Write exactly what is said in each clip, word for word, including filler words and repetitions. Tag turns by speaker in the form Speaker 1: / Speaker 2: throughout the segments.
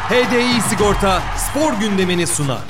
Speaker 1: H D I Sigorta spor gündemini sunar.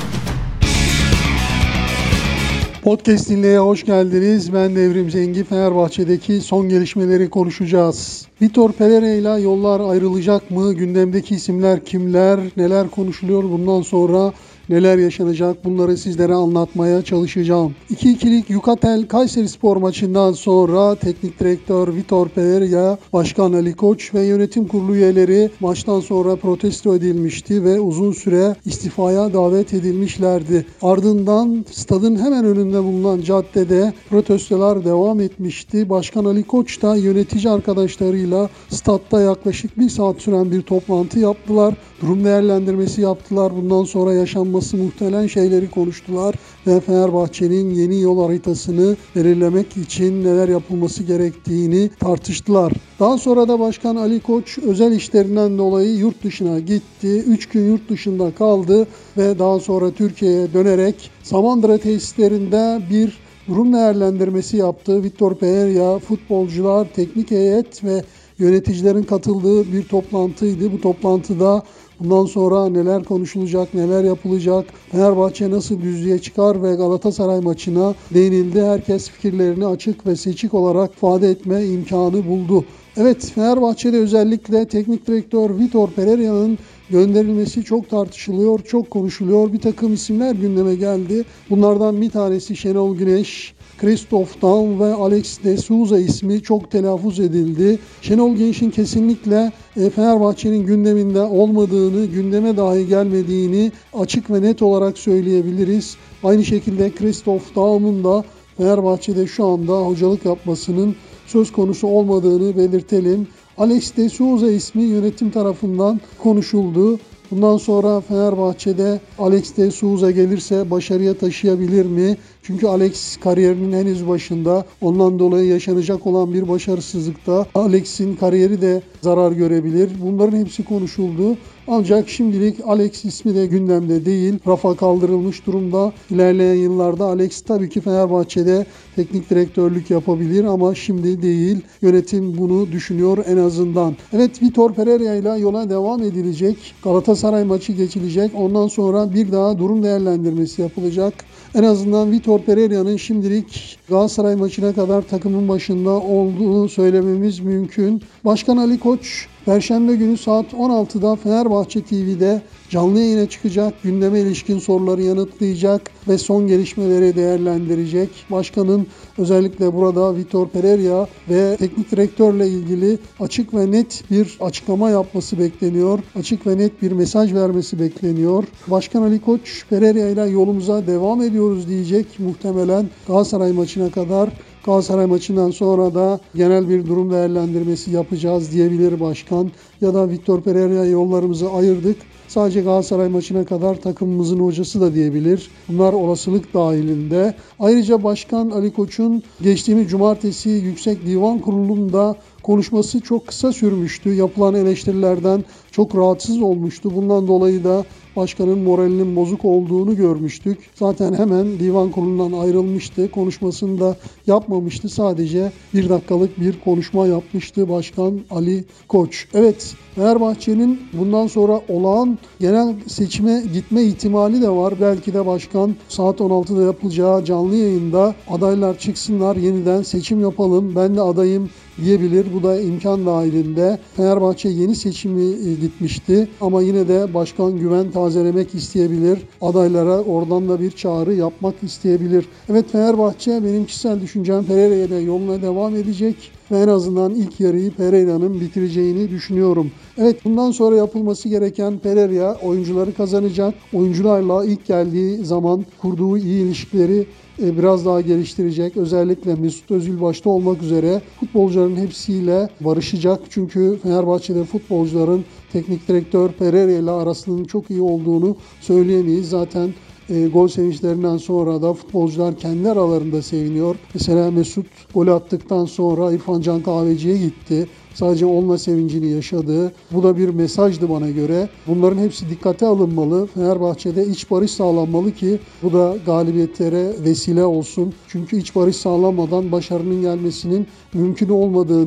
Speaker 2: Podcast dinleye hoş geldiniz. Ben Devrim Zengi. Fenerbahçe'deki son gelişmeleri konuşacağız. Vitor Pereira ile yollar ayrılacak mı? Gündemdeki isimler kimler? Neler konuşuluyor? Bundan sonra neler yaşanacak? Bunları sizlere anlatmaya çalışacağım. iki ikilik Yukatel Kayserispor maçından sonra teknik direktör Vitor Pereira, Başkan Ali Koç ve yönetim kurulu üyeleri maçtan sonra protesto edilmişti ve uzun süre istifaya davet edilmişlerdi. Ardından stadın hemen önünde bulunan caddede protestolar devam etmişti. Başkan Ali Koç da yönetici arkadaşlarıyla stadta yaklaşık bir saat süren bir toplantı yaptılar. Durum değerlendirmesi yaptılar. Bundan sonra yaşanması muhtemelen şeyleri konuştular ve Fenerbahçe'nin yeni yol haritasını belirlemek için neler yapılması gerektiğini tartıştılar. Daha sonra da Başkan Ali Koç özel işlerinden dolayı yurt dışına gitti. üç gün yurt dışında kaldı ve daha sonra Türkiye'ye dönerek Samandıra tesislerinde bir durum değerlendirmesi yaptı. Vitor Pereira, futbolcular, teknik heyet ve yöneticilerin katıldığı bir toplantıydı. Bu toplantıda bundan sonra neler konuşulacak, neler yapılacak, Fenerbahçe nasıl düzlüğe çıkar ve Galatasaray maçına değinildi. Herkes fikirlerini açık ve seçik olarak ifade etme imkanı buldu. Evet, Fenerbahçe'de özellikle teknik direktör Vitor Pereira'nın gönderilmesi çok tartışılıyor, çok konuşuluyor. Bir takım isimler gündeme geldi. Bunlardan bir tanesi Şenol Güneş, Christoph Daum ve Alex de Souza ismi çok telaffuz edildi. Şenol Güneş'in kesinlikle Fenerbahçe'nin gündeminde olmadığını, gündeme dahi gelmediğini açık ve net olarak söyleyebiliriz. Aynı şekilde Christoph Daum'un da Fenerbahçe'de şu anda hocalık yapmasının söz konusu olmadığını belirtelim. Alex de Souza ismi yönetim tarafından konuşuldu. Bundan sonra Fenerbahçe'de Alex de Souza gelirse başarıya taşıyabilir mi? Çünkü Alex kariyerinin henüz başında. Ondan dolayı yaşanacak olan bir başarısızlıkta Alex'in kariyeri de zarar görebilir. Bunların hepsi konuşuldu. Ancak şimdilik Alex ismi de gündemde değil. Rafa kaldırılmış durumda. İlerleyen yıllarda Alex tabii ki Fenerbahçe'de teknik direktörlük yapabilir ama şimdi değil. Yönetim bunu düşünüyor en azından. Evet, Vitor Pereira ile yola devam edilecek. Galatasaray maçı geçilecek. Ondan sonra bir daha durum değerlendirmesi yapılacak. En azından Vitor Pereira'nın şimdilik Galatasaray maçına kadar takımın başında olduğunu söylememiz mümkün. Başkan Ali Koç Perşembe günü saat on altıda Fenerbahçe T V'de canlı yayına çıkacak, gündeme ilişkin soruları yanıtlayacak ve son gelişmeleri değerlendirecek. Başkanın özellikle burada Vitor Pereira ve teknik direktörle ilgili açık ve net bir açıklama yapması bekleniyor. Açık ve net bir mesaj vermesi bekleniyor. Başkan Ali Koç, Pereira ile yolumuza devam ediyoruz diyecek muhtemelen Galatasaray maçına kadar. Galatasaray maçından sonra da genel bir durum değerlendirmesi yapacağız diyebilir başkan. Ya da Vitor Pereira'ya yollarımızı ayırdık. Sadece Galatasaray maçına kadar takımımızın hocası da diyebilir. Bunlar olasılık dahilinde. Ayrıca Başkan Ali Koç'un geçtiğimiz cumartesi Yüksek Divan Kurulu'nda konuşması çok kısa sürmüştü. Yapılan eleştirilerden çok rahatsız olmuştu. Bundan dolayı da başkanın moralinin bozuk olduğunu görmüştük. Zaten hemen divan kurulundan ayrılmıştı. Konuşmasını da yapmamıştı. Sadece bir dakikalık bir konuşma yapmıştı Başkan Ali Koç. Evet, Fenerbahçe'nin bundan sonra olağan genel seçime gitme ihtimali de var. Belki de başkan saat on altıda yapılacağı canlı yayında adaylar çıksınlar, yeniden seçim yapalım, ben de adayım diyebilir. Bu da imkan dahilinde. Fenerbahçe yeni seçimi gitmişti ama yine de başkan güven tazelemek isteyebilir. Adaylara oradan da bir çağrı yapmak isteyebilir. Evet, Fenerbahçe benim kişisel düşüncem Pereira'ya yoluna devam edecek ve en azından ilk yarıyı Pereira'nın bitireceğini düşünüyorum. Evet, bundan sonra yapılması gereken Pereira oyuncuları kazanacak. Oyuncularla ilk geldiği zaman kurduğu iyi ilişkileri biraz daha geliştirecek. Özellikle Mesut Özil başta olmak üzere futbolcuların hepsiyle barışacak. Çünkü Fenerbahçe'de futbolcuların teknik direktör Pereira ile arasının çok iyi olduğunu söyleyemeyiz. Zaten E, gol sevinçlerinden sonra da futbolcular kendi aralarında seviniyor. Mesela Mesut golü attıktan sonra İrfan Can Kahveci'ye gitti. Sadece onunla sevincini yaşadı. Bu da bir mesajdı bana göre. Bunların hepsi dikkate alınmalı. Fenerbahçe'de iç barış sağlanmalı ki bu da galibiyetlere vesile olsun. Çünkü iç barış sağlanmadan başarının gelmesinin mümkün olmadığını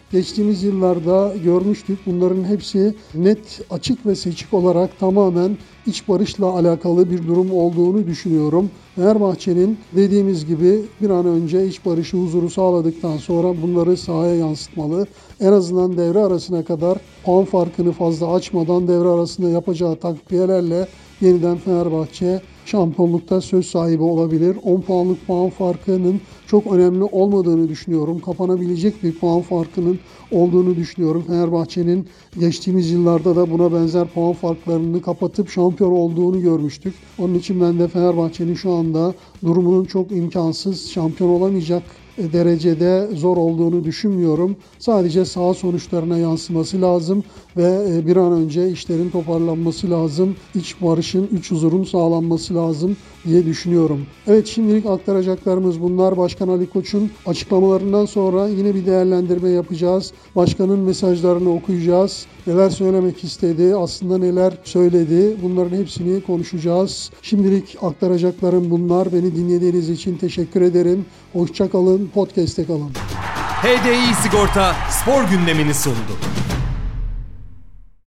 Speaker 2: geçtiğimiz yıllarda görmüştük. Bunların hepsi net, açık ve seçik olarak tamamen iç barışla alakalı bir durum olduğunu düşünüyorum. Fenerbahçe'nin dediğimiz gibi bir an önce iç barışı, huzuru sağladıktan sonra bunları sahaya yansıtmalı. En azından devre arasına kadar puan farkını fazla açmadan devre arasında yapacağı takviyelerle yeniden Fenerbahçe şampiyonlukta söz sahibi olabilir. on puanlık puan farkının çok önemli olmadığını düşünüyorum. Kapanabilecek bir puan farkının olduğunu düşünüyorum. Fenerbahçe'nin geçtiğimiz yıllarda da buna benzer puan farklarını kapatıp şampiyon olduğunu görmüştük. Onun için ben de Fenerbahçe'nin şu anda durumunun çok imkansız, şampiyon olamayacak derecede zor olduğunu düşünmüyorum. Sadece saha sonuçlarına yansıması lazım ve bir an önce işlerin toparlanması lazım. İç barışın, iç huzurun sağlanması lazım diye düşünüyorum. Evet, şimdilik aktaracaklarımız bunlar. Başkan Ali Koç'un açıklamalarından sonra yine bir değerlendirme yapacağız. Başkanın mesajlarını okuyacağız. Neler söylemek istedi, aslında neler söyledi, bunların hepsini konuşacağız. Şimdilik aktaracaklarım bunlar. Beni dinlediğiniz için teşekkür ederim. Hoşça kalın, podcast'te kalın.
Speaker 1: H D I Sigorta spor gündemini sundu.